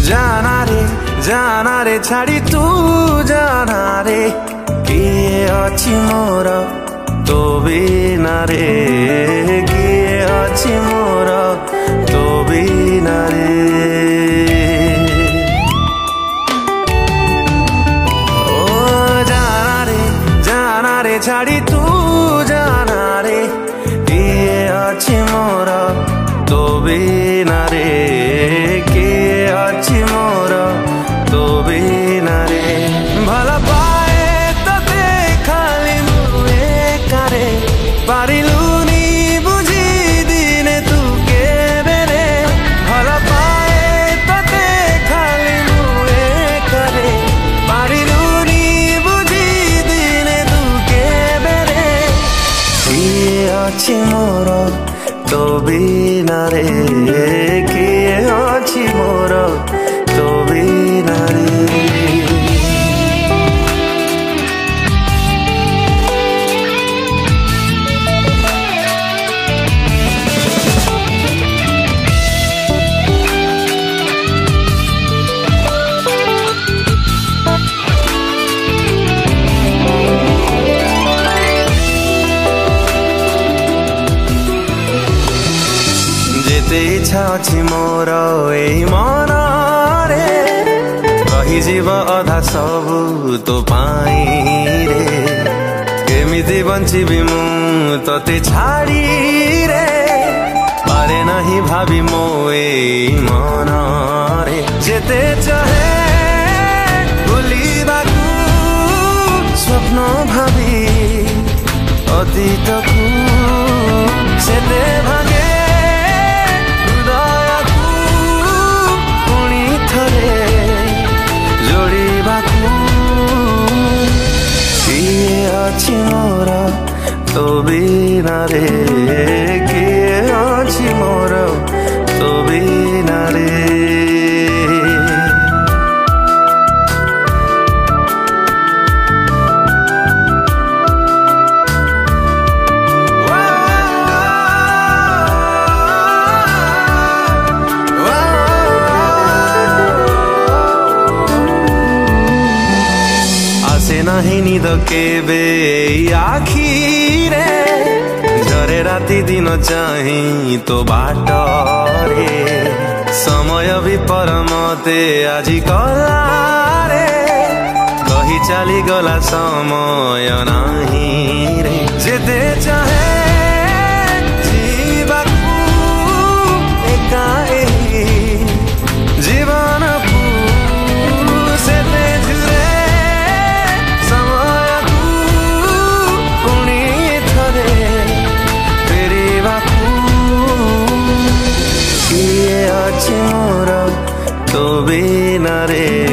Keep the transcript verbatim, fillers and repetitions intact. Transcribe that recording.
जाना रे जाना रे छाड़ी तू जाना रे किए अछि मोर तो बिना रे किए अछि मोर तो बिना रे ओ जाना रे जाना रे छाड़ी तू जाना रे किए अछि मोर तो बिना रे किए अछि मोर तो बिना रे भला पाए तो देखाली मुए करे पारिलुनी बुझी दिने तू के बेरे भला पाए तो देखाली मुए करे पारिलुनी बुझी दिने तू के बेरे किए अछि मोर तो बिना रे किए अछि मोर तो बिना रे इच्छा अछि मोर एई मन रे रही जीव अधा सबु तो पाई रे केमिति बंचिबी मु तते छाड़ी रे पारे नहीं भाभी मो एई मन रे जेते चाहे भूलिबाकू स्वप्न भाभी अतीत को सेते भागे अछि मोर तो बिना रे किए अछि मोर तो बिना रे आसे नहीं निद केबे आखी रे झरे राति दिन चाही तो बाट रे समय भी परमते आजी कला रे कही चली गला समय नहीं रे जेते चाहे जीवाकू एका एही जीवन तो बिना रे